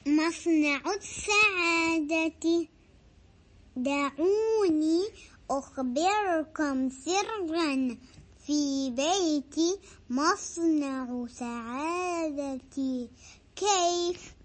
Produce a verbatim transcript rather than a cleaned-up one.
مصنع السعادة. دعوني أخبركم سرا، في بيتي مصنع سعادتي. كيف